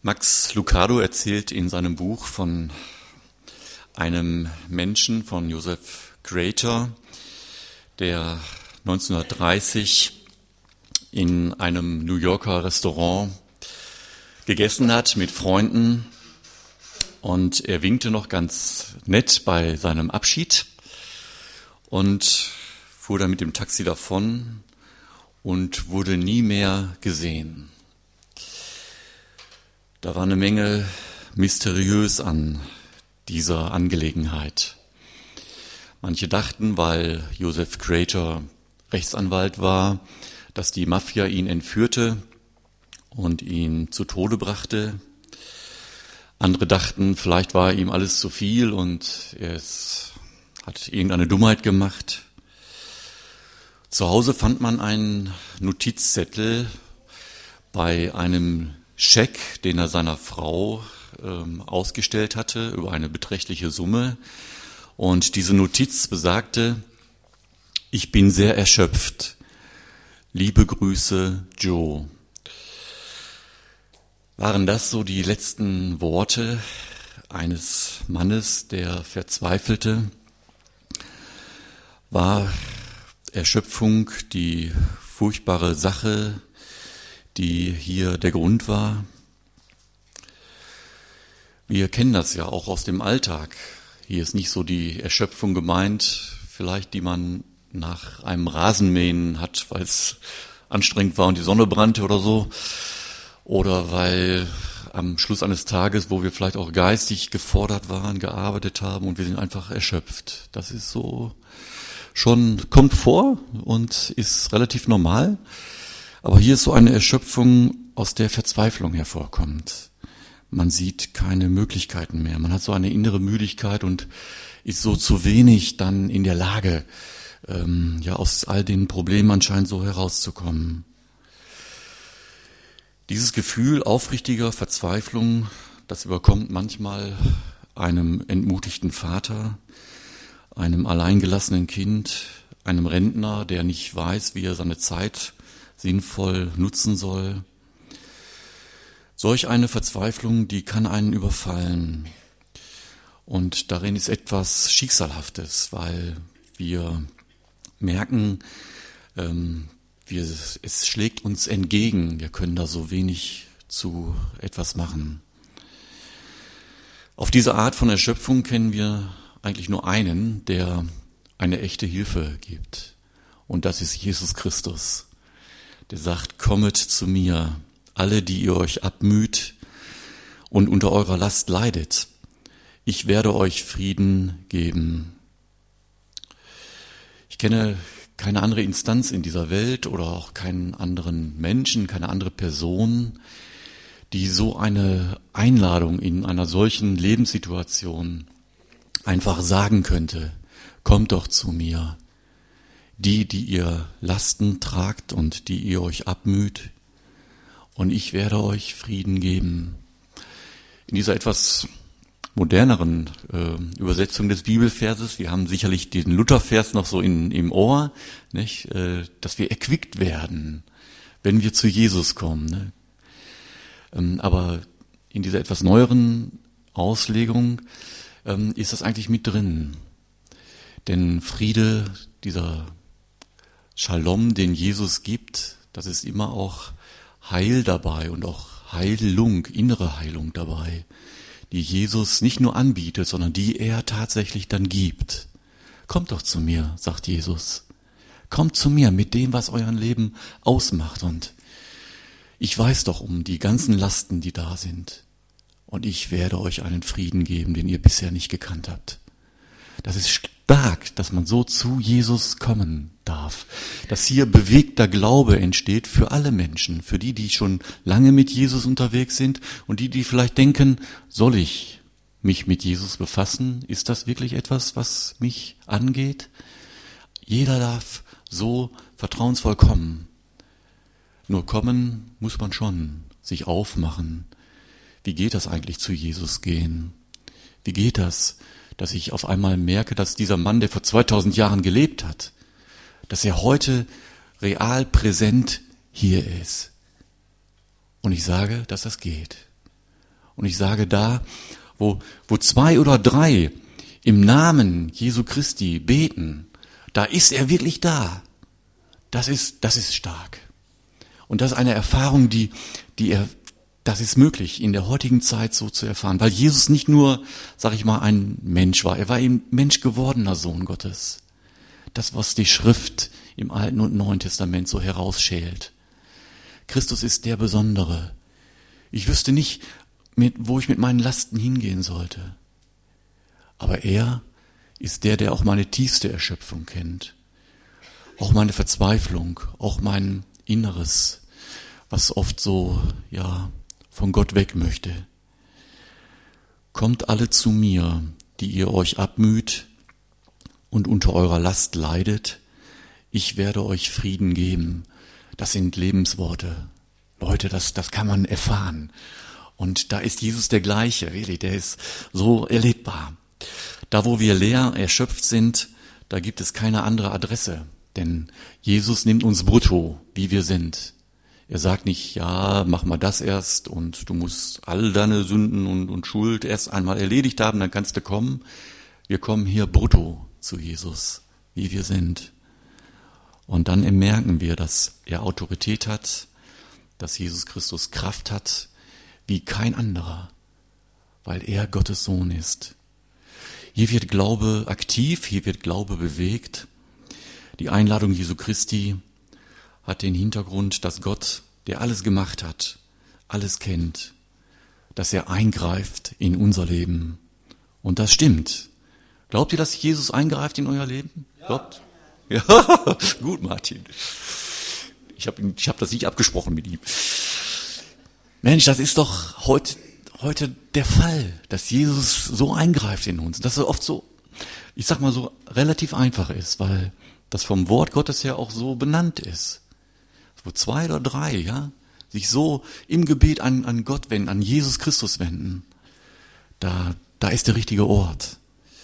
Max Lucado erzählt in seinem Buch von einem Menschen, von Joseph Graeter, der 1930 in einem New Yorker Restaurant gegessen hat mit Freunden und er winkte noch ganz nett bei seinem Abschied und fuhr dann mit dem Taxi davon und wurde nie mehr gesehen. Da war eine Menge mysteriös an dieser Angelegenheit. Manche dachten, weil Joseph Graeter Rechtsanwalt war, dass die Mafia ihn entführte und ihn zu Tode brachte. Andere dachten, vielleicht war ihm alles zu viel und er hat irgendeine Dummheit gemacht. Zu Hause fand man einen Notizzettel bei einem Scheck, den er seiner Frau ausgestellt hatte über eine beträchtliche Summe. Und diese Notiz besagte: Ich bin sehr erschöpft. Liebe Grüße, Joe. Waren das so die letzten Worte eines Mannes, der verzweifelte? War Erschöpfung die furchtbare Sache, die hier der Grund war? Wir kennen das ja auch aus dem Alltag. Hier ist nicht so die Erschöpfung gemeint, vielleicht die man nach einem Rasenmähen hat, weil es anstrengend war und die Sonne brannte oder so. Oder weil am Schluss eines Tages, wo wir vielleicht auch geistig gefordert waren, gearbeitet haben und wir sind einfach erschöpft. Das ist so schon, kommt vor und ist relativ normal. Aber hier ist so eine Erschöpfung, aus der Verzweiflung hervorkommt. Man sieht keine Möglichkeiten mehr. Man hat so eine innere Müdigkeit und ist so zu wenig dann in der Lage, aus all den Problemen anscheinend so herauszukommen. Dieses Gefühl aufrichtiger Verzweiflung, das überkommt manchmal einem entmutigten Vater, einem alleingelassenen Kind, einem Rentner, der nicht weiß, wie er seine Zeit sinnvoll nutzen soll. Solch eine Verzweiflung, die kann einen überfallen. Und darin ist etwas Schicksalhaftes, weil wir merken, es schlägt uns entgegen. Wir können da so wenig zu etwas machen. Auf diese Art von Erschöpfung kennen wir eigentlich nur einen, der eine echte Hilfe gibt. Und das ist Jesus Christus. Der sagt: Kommet zu mir, alle, die ihr euch abmüht und unter eurer Last leidet. Ich werde euch Frieden geben. Ich kenne keine andere Instanz in dieser Welt oder auch keinen anderen Menschen, keine andere Person, die so eine Einladung in einer solchen Lebenssituation einfach sagen könnte: Kommt doch zu mir. Die ihr Lasten tragt und die ihr euch abmüht, und ich werde euch Frieden geben. In dieser etwas moderneren Übersetzung des Bibelverses, wir haben sicherlich diesen Luthervers noch so im Ohr, nicht? Dass wir erquickt werden, wenn wir zu Jesus kommen. Ne? Aber in dieser etwas neueren Auslegung ist das eigentlich mit drin. Denn Friede, dieser Shalom, den Jesus gibt, das ist immer auch Heil dabei und auch Heilung, innere Heilung dabei, die Jesus nicht nur anbietet, sondern die er tatsächlich dann gibt. Kommt doch zu mir, sagt Jesus. Kommt zu mir mit dem, was euer Leben ausmacht, und ich weiß doch um die ganzen Lasten, die da sind, und ich werde euch einen Frieden geben, den ihr bisher nicht gekannt habt. Das ist stark, dass man so zu Jesus kommen darf. Dass hier bewegter Glaube entsteht für alle Menschen, für die schon lange mit Jesus unterwegs sind und die vielleicht denken: Soll ich mich mit Jesus befassen? Ist das wirklich etwas, was mich angeht? Jeder darf so vertrauensvoll kommen. Nur kommen muss man schon, sich aufmachen. Wie geht das eigentlich, zu Jesus gehen? Wie geht das, dass ich auf einmal merke, dass dieser Mann, der vor 2000 Jahren gelebt hat, dass er heute real präsent hier ist. Und ich sage, dass das geht. Und ich sage da, wo 2 oder 3 im Namen Jesu Christi beten, da ist er wirklich da. Das ist stark. Und das ist eine Erfahrung, das ist möglich in der heutigen Zeit so zu erfahren, weil Jesus nicht nur, sag ich mal, ein Mensch war, er war eben Mensch gewordener Sohn Gottes. Das, was die Schrift im Alten und Neuen Testament so herausschält. Christus ist der Besondere. Ich wüsste nicht, wo ich mit meinen Lasten hingehen sollte. Aber er ist der auch meine tiefste Erschöpfung kennt. Auch meine Verzweiflung, auch mein Inneres, was oft so, von Gott weg möchte. Kommt alle zu mir, die ihr euch abmüht und unter eurer Last leidet. Ich werde euch Frieden geben. Das sind Lebensworte. Leute, das kann man erfahren. Und da ist Jesus der Gleiche, wirklich, der ist so erlebbar. Da, wo wir leer erschöpft sind, da gibt es keine andere Adresse. Denn Jesus nimmt uns brutto, wie wir sind. Er sagt nicht, mach mal das erst und du musst all deine Sünden und Schuld erst einmal erledigt haben, dann kannst du kommen. Wir kommen hier brutto zu Jesus, wie wir sind. Und dann merken wir, dass er Autorität hat, dass Jesus Christus Kraft hat, wie kein anderer, weil er Gottes Sohn ist. Hier wird Glaube aktiv, hier wird Glaube bewegt. Die Einladung Jesu Christi hat den Hintergrund, dass Gott, der alles gemacht hat, alles kennt, dass er eingreift in unser Leben. Und das stimmt. Glaubt ihr, dass Jesus eingreift in euer Leben? Ja. Glaubt? Ja, gut, Martin. Ich hab das nicht abgesprochen mit ihm. Mensch, das ist doch heute der Fall, dass Jesus so eingreift in uns. Dass er oft so, ich sag mal so, relativ einfach ist, weil das vom Wort Gottes her auch so benannt ist. Wo 2 oder 3, sich so im Gebet an Gott wenden, an Jesus Christus wenden. Da ist der richtige Ort.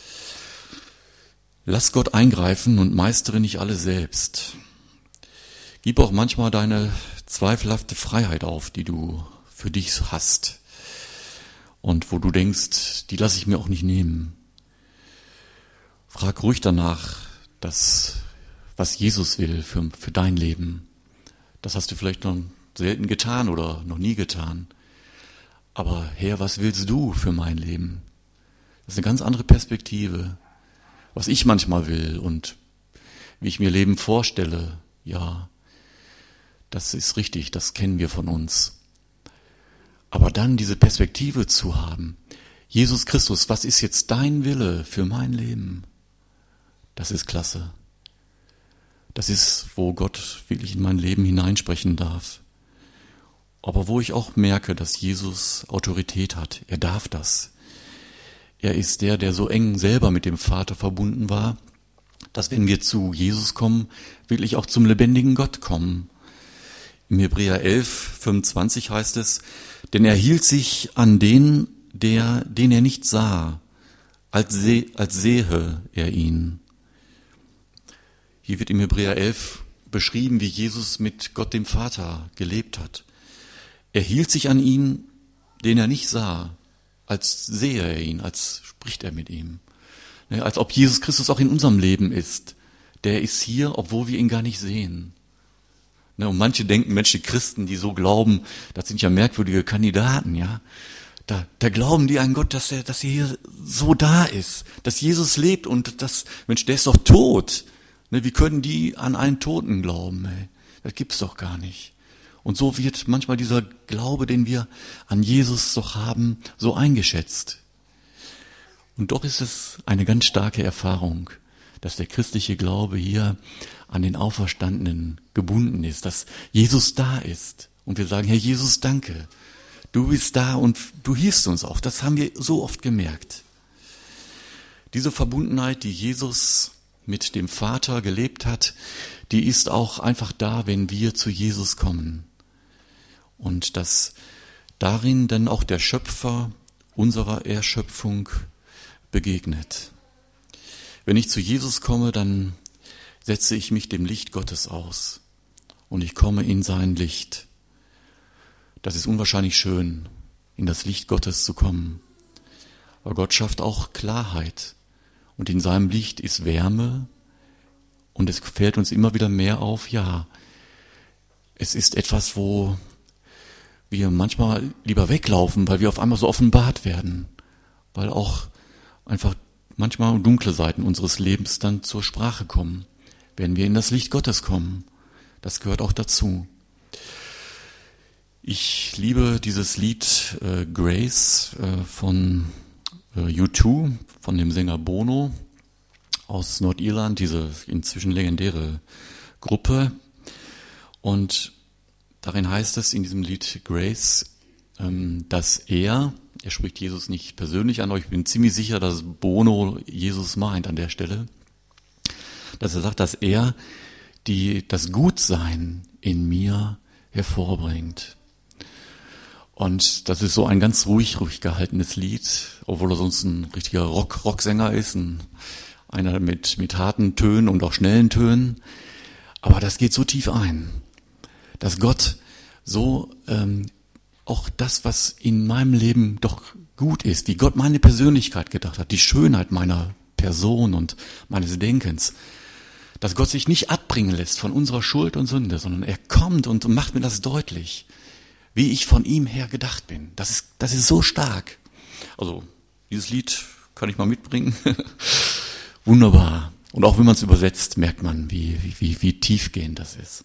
Lass Gott eingreifen und meistere nicht alles selbst. Gib auch manchmal deine zweifelhafte Freiheit auf, die du für dich hast. Und wo du denkst, die lasse ich mir auch nicht nehmen. Frag ruhig danach, was Jesus will für dein Leben. Das hast du vielleicht noch selten getan oder noch nie getan. Aber Herr, was willst du für mein Leben? Das ist eine ganz andere Perspektive. Was ich manchmal will und wie ich mir Leben vorstelle, das ist richtig, das kennen wir von uns. Aber dann diese Perspektive zu haben, Jesus Christus, was ist jetzt dein Wille für mein Leben? Das ist klasse. Das ist, wo Gott wirklich in mein Leben hineinsprechen darf. Aber wo ich auch merke, dass Jesus Autorität hat. Er darf das. Er ist der so eng selber mit dem Vater verbunden war, dass wenn wir zu Jesus kommen, wirklich auch zum lebendigen Gott kommen. Im Hebräer 11, 25 heißt es, denn er hielt sich an den er nicht sah, als sähe er ihn. Hier wird im Hebräer 11 beschrieben, wie Jesus mit Gott dem Vater gelebt hat. Er hielt sich an ihn, den er nicht sah, als sehe er ihn, als spricht er mit ihm. Als ob Jesus Christus auch in unserem Leben ist. Der ist hier, obwohl wir ihn gar nicht sehen. Und manche denken, Mensch, die Christen, die so glauben, das sind ja merkwürdige Kandidaten, Da glauben die an Gott, dass er hier so da ist, dass Jesus lebt und Mensch, der ist doch tot. Wie können die an einen Toten glauben? Das gibt's doch gar nicht. Und so wird manchmal dieser Glaube, den wir an Jesus doch haben, so eingeschätzt. Und doch ist es eine ganz starke Erfahrung, dass der christliche Glaube hier an den Auferstandenen gebunden ist, dass Jesus da ist. Und wir sagen, Herr Jesus, danke. Du bist da und du hilfst uns auch. Das haben wir so oft gemerkt. Diese Verbundenheit, die Jesus mit dem Vater gelebt hat, die ist auch einfach da, wenn wir zu Jesus kommen. Und dass darin dann auch der Schöpfer unserer Erschöpfung begegnet. Wenn ich zu Jesus komme, dann setze ich mich dem Licht Gottes aus und ich komme in sein Licht. Das ist unwahrscheinlich schön, in das Licht Gottes zu kommen. Aber Gott schafft auch Klarheit. Und in seinem Licht ist Wärme. Und es fällt uns immer wieder mehr auf, ja, es ist etwas, wo wir manchmal lieber weglaufen, weil wir auf einmal so offenbart werden. Weil auch einfach manchmal dunkle Seiten unseres Lebens dann zur Sprache kommen, wenn wir in das Licht Gottes kommen. Das gehört auch dazu. Ich liebe dieses Lied Grace von U2, von dem Sänger Bono aus Nordirland, diese inzwischen legendäre Gruppe. Und darin heißt es in diesem Lied Grace, dass er spricht Jesus nicht persönlich an, aber ich bin ziemlich sicher, dass Bono Jesus meint an der Stelle, dass er sagt, dass er das Gutsein in mir hervorbringt. Und das ist so ein ganz ruhig gehaltenes Lied, obwohl er sonst ein richtiger Rocksänger ist, einer mit harten Tönen und auch schnellen Tönen. Aber das geht so tief ein, dass Gott so auch das, was in meinem Leben doch gut ist, wie Gott meine Persönlichkeit gedacht hat, die Schönheit meiner Person und meines Denkens, dass Gott sich nicht abbringen lässt von unserer Schuld und Sünde, sondern er kommt und macht mir das deutlich, wie ich von ihm her gedacht bin. Das ist so stark. Also dieses Lied kann ich mal mitbringen. Wunderbar. Und auch wenn man es übersetzt, merkt man, wie tiefgehend das ist.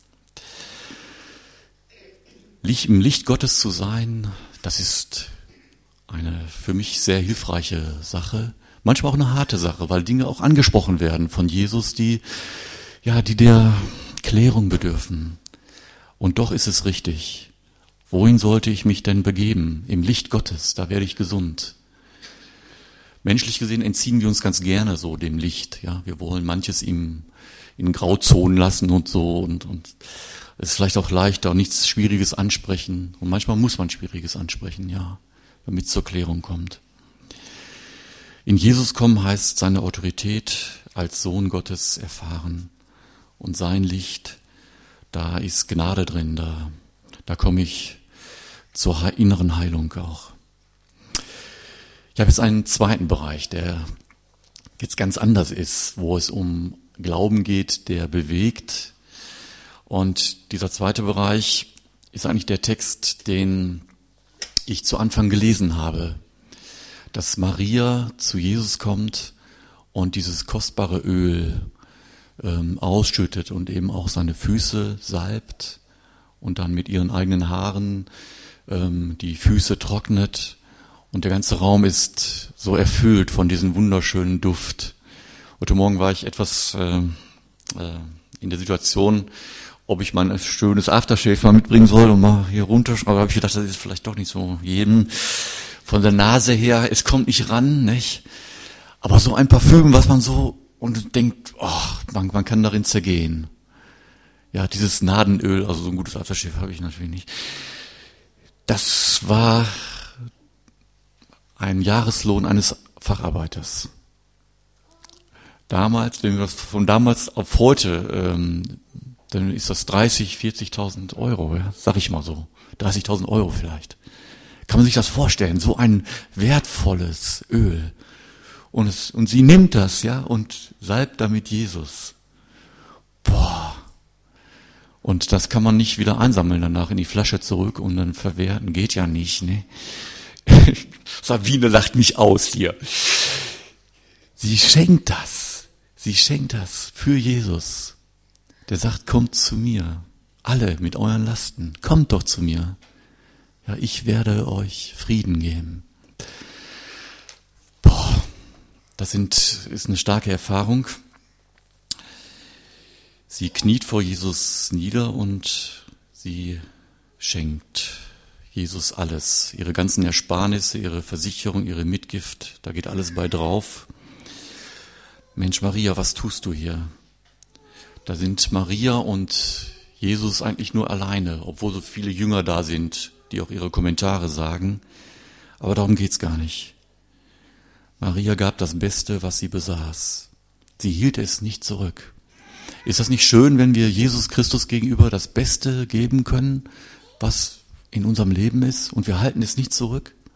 Im Licht Gottes zu sein, das ist eine für mich sehr hilfreiche Sache. Manchmal auch eine harte Sache, weil Dinge auch angesprochen werden von Jesus, die der Klärung bedürfen. Und doch ist es richtig. Wohin sollte ich mich denn begeben? Im Licht Gottes, da werde ich gesund. Menschlich gesehen entziehen wir uns ganz gerne so dem Licht. Ja, wir wollen manches in Grauzonen lassen und so und es ist vielleicht auch leichter, nichts Schwieriges ansprechen. Und manchmal muss man Schwieriges ansprechen, ja, damit es zur Klärung kommt. In Jesus kommen heißt seine Autorität als Sohn Gottes erfahren. Und sein Licht, da ist Gnade drin, da komme ich zur inneren Heilung auch. Ich habe jetzt einen zweiten Bereich, der jetzt ganz anders ist, wo es um Glauben geht, der bewegt. Und dieser zweite Bereich ist eigentlich der Text, den ich zu Anfang gelesen habe, dass Maria zu Jesus kommt und dieses kostbare Öl ausschüttet und eben auch seine Füße salbt und dann mit ihren eigenen Haaren die Füße trocknet und der ganze Raum ist so erfüllt von diesem wunderschönen Duft. Heute Morgen war ich etwas in der Situation, ob ich mein schönes Aftershave mal mitbringen soll und mal hier runterschreiben. Aber habe ich gedacht, das ist vielleicht doch nicht so jedem von der Nase her, es kommt nicht ran, nicht? Aber so ein Parfüm, was man so und denkt, man kann darin zergehen. Ja, dieses Nadenöl, also so ein gutes Aftershave habe ich natürlich nicht. Das war ein Jahreslohn eines Facharbeiters. Damals, wenn wir das von damals auf heute, dann ist das 30.000, 40.000 Euro, ja, sag ich mal so. 30.000 Euro vielleicht. Kann man sich das vorstellen? So ein wertvolles Öl. Und sie nimmt das, ja, und salbt damit Jesus. Boah. Und das kann man nicht wieder einsammeln danach in die Flasche zurück und dann verwerten. Geht ja nicht, ne? Sabine lacht mich aus hier. Sie schenkt das. Sie schenkt das für Jesus. Der sagt, kommt zu mir. Alle mit euren Lasten. Kommt doch zu mir. Ja, ich werde euch Frieden geben. Boah, das ist eine starke Erfahrung. Sie kniet vor Jesus nieder und sie schenkt Jesus alles. Ihre ganzen Ersparnisse, ihre Versicherung, ihre Mitgift, da geht alles bei drauf. Mensch, Maria, was tust du hier? Da sind Maria und Jesus eigentlich nur alleine, obwohl so viele Jünger da sind, die auch ihre Kommentare sagen. Aber darum geht's gar nicht. Maria gab das Beste, was sie besaß. Sie hielt es nicht zurück. Ist das nicht schön, wenn wir Jesus Christus gegenüber das Beste geben können, was in unserem Leben ist, und wir halten es nicht zurück?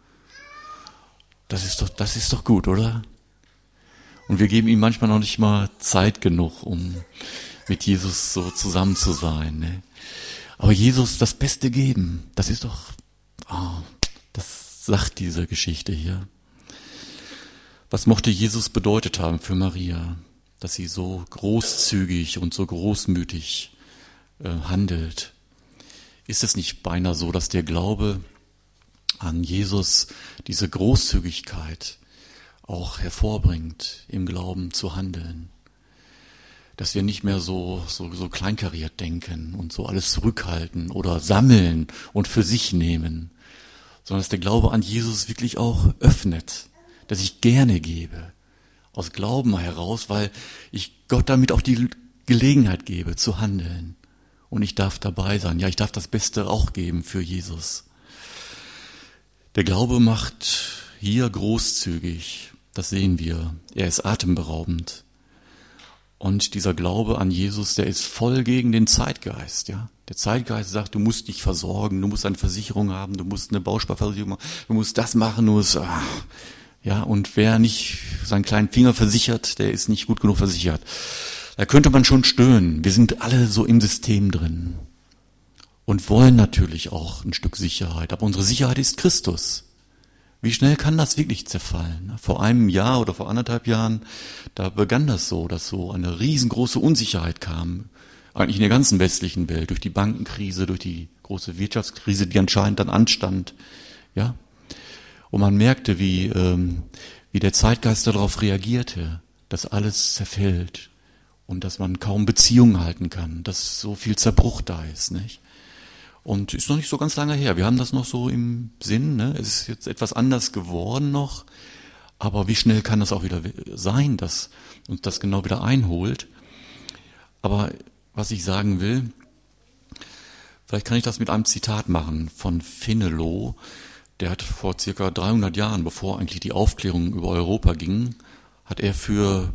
das ist doch gut, oder? Und wir geben ihm manchmal noch nicht mal Zeit genug, um mit Jesus so zusammen zu sein. Ne? Aber Jesus das Beste geben, das ist doch, das sagt diese Geschichte hier. Was mochte Jesus bedeutet haben für Maria, dass sie so großzügig und so großmütig handelt? Ist es nicht beinahe so, dass der Glaube an Jesus diese Großzügigkeit auch hervorbringt, im Glauben zu handeln? Dass wir nicht mehr so kleinkariert denken und so alles zurückhalten oder sammeln und für sich nehmen, sondern dass der Glaube an Jesus wirklich auch öffnet, dass ich gerne gebe, aus Glauben heraus, weil ich Gott damit auch die Gelegenheit gebe, zu handeln. Und ich darf dabei sein. Ja, ich darf das Beste auch geben für Jesus. Der Glaube macht hier großzügig, das sehen wir. Er ist atemberaubend. Und dieser Glaube an Jesus, der ist voll gegen den Zeitgeist. Ja? Der Zeitgeist sagt, du musst dich versorgen, du musst eine Versicherung haben, du musst eine Bausparversicherung machen, du musst das machen, ja, und wer nicht seinen kleinen Finger versichert, der ist nicht gut genug versichert. Da könnte man schon stöhnen. Wir sind alle so im System drin und wollen natürlich auch ein Stück Sicherheit. Aber unsere Sicherheit ist Christus. Wie schnell kann das wirklich zerfallen? Vor einem Jahr oder vor 1,5 Jahren, da begann das so, dass so eine riesengroße Unsicherheit kam. Eigentlich in der ganzen westlichen Welt, durch die Bankenkrise, durch die große Wirtschaftskrise, die anscheinend dann anstand. Ja? Und man merkte, wie der Zeitgeist darauf reagierte, dass alles zerfällt und dass man kaum Beziehungen halten kann, dass so viel Zerbruch da ist, nicht? Und ist noch nicht so ganz lange her. Wir haben das noch so im Sinn, ne? Es ist jetzt etwas anders geworden noch, aber wie schnell kann das auch wieder sein, dass uns das genau wieder einholt? Aber was ich sagen will, vielleicht kann ich das mit einem Zitat machen von Fénelon. Der hat vor circa 300 Jahren, bevor eigentlich die Aufklärung über Europa ging, hat er für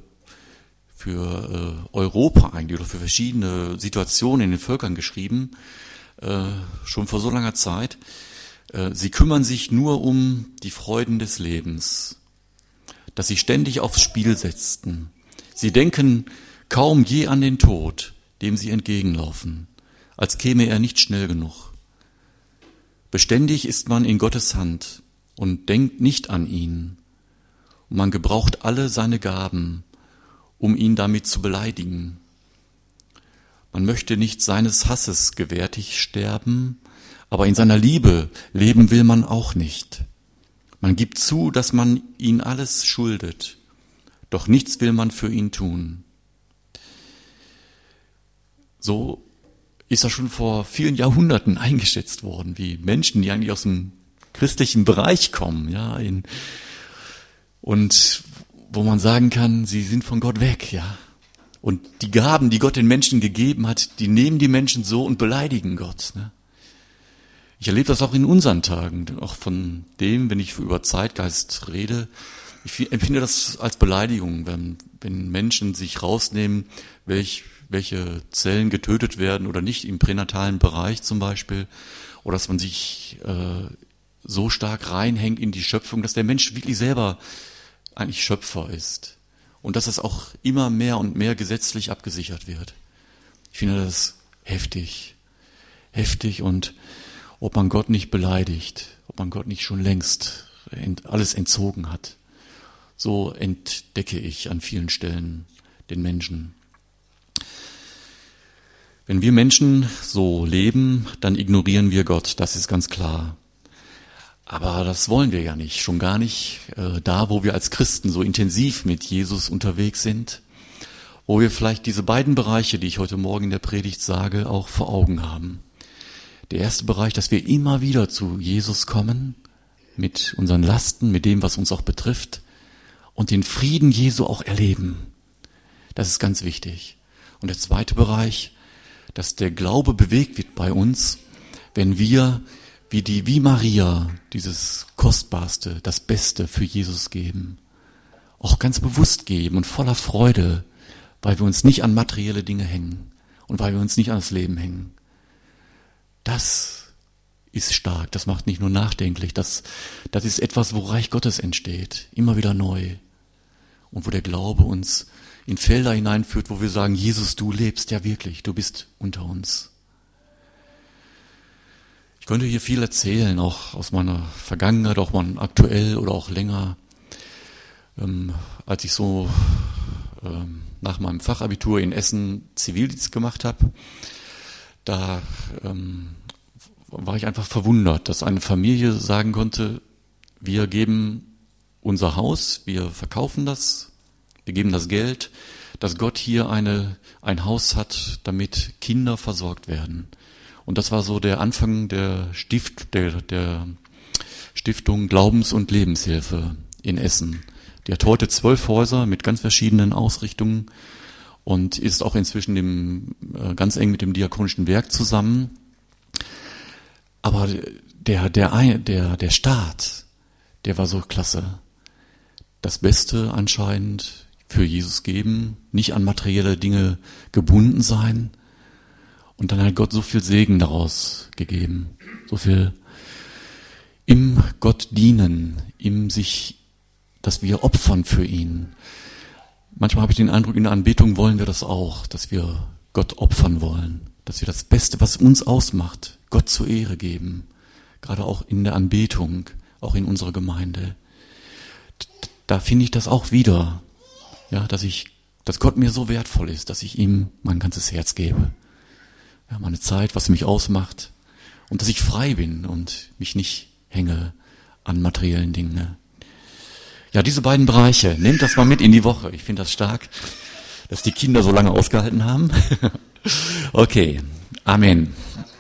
Europa eigentlich oder für verschiedene Situationen in den Völkern geschrieben, schon vor so langer Zeit. Sie kümmern sich nur um die Freuden des Lebens, dass sie ständig aufs Spiel setzten. Sie denken kaum je an den Tod, dem sie entgegenlaufen, als käme er nicht schnell genug. Beständig ist man in Gottes Hand und denkt nicht an ihn. Und man gebraucht alle seine Gaben, um ihn damit zu beleidigen. Man möchte nicht seines Hasses gewärtig sterben, aber in seiner Liebe leben will man auch nicht. Man gibt zu, dass man ihn alles schuldet, doch nichts will man für ihn tun. So ist das schon vor vielen Jahrhunderten eingeschätzt worden, wie Menschen, die eigentlich aus dem christlichen Bereich kommen, ja, und wo man sagen kann, sie sind von Gott weg, ja. Und die Gaben, die Gott den Menschen gegeben hat, die nehmen die Menschen so und beleidigen Gott. Ne? Ich erlebe das auch in unseren Tagen, auch von dem, wenn ich über Zeitgeist rede. Ich empfinde das als Beleidigung, wenn Menschen sich rausnehmen, welche Zellen getötet werden oder nicht im pränatalen Bereich zum Beispiel, oder dass man sich so stark reinhängt in die Schöpfung, dass der Mensch wirklich selber eigentlich Schöpfer ist. Und dass es auch immer mehr und mehr gesetzlich abgesichert wird. Ich finde das heftig. Heftig, und ob man Gott nicht beleidigt, ob man Gott nicht schon längst alles entzogen hat. So entdecke ich an vielen Stellen den Menschen. Wenn wir Menschen so leben, dann ignorieren wir Gott, das ist ganz klar. Aber das wollen wir ja nicht, schon gar nicht da, wo wir als Christen so intensiv mit Jesus unterwegs sind, wo wir vielleicht diese beiden Bereiche, die ich heute Morgen in der Predigt sage, auch vor Augen haben. Der erste Bereich, dass wir immer wieder zu Jesus kommen, mit unseren Lasten, mit dem, was uns auch betrifft, und den Frieden Jesu auch erleben. Das ist ganz wichtig. Und der zweite Bereich, dass der Glaube bewegt wird bei uns, wenn wir wie Maria dieses Kostbarste, das Beste für Jesus geben. Auch ganz bewusst geben und voller Freude, weil wir uns nicht an materielle Dinge hängen und weil wir uns nicht an das Leben hängen. Das ist stark, das macht nicht nur nachdenklich, das ist etwas, wo Reich Gottes entsteht, immer wieder neu. Und wo der Glaube uns in Felder hineinführt, wo wir sagen, Jesus, du lebst ja wirklich, du bist unter uns. Ich könnte hier viel erzählen, auch aus meiner Vergangenheit, auch mal aktuell oder auch länger. Als ich so nach meinem Fachabitur in Essen Zivildienst gemacht habe, da war ich einfach verwundert, dass eine Familie sagen konnte, wir geben unser Haus, wir verkaufen das, wir geben das Geld, dass Gott hier ein Haus hat, damit Kinder versorgt werden. Und das war so der Anfang der Stiftung Glaubens- und Lebenshilfe in Essen. Die hat heute 12 Häuser mit ganz verschiedenen Ausrichtungen und ist auch inzwischen ganz eng mit dem Diakonischen Werk zusammen. Aber der Start, der war so klasse. Das Beste anscheinend für Jesus geben, nicht an materielle Dinge gebunden sein. Und dann hat Gott so viel Segen daraus gegeben, so viel im Gott dienen, dass wir opfern für ihn. Manchmal habe ich den Eindruck, in der Anbetung wollen wir das auch, dass wir Gott opfern wollen, dass wir das Beste, was uns ausmacht, Gott zur Ehre geben, gerade auch in der Anbetung, auch in unserer Gemeinde. Da finde ich das auch wieder, ja, dass Gott mir so wertvoll ist, dass ich ihm mein ganzes Herz gebe. Ja, meine Zeit, was mich ausmacht und dass ich frei bin und mich nicht hänge an materiellen Dingen. Ja, diese beiden Bereiche, nehmt das mal mit in die Woche. Ich finde das stark, dass die Kinder so lange ausgehalten haben. Okay, Amen.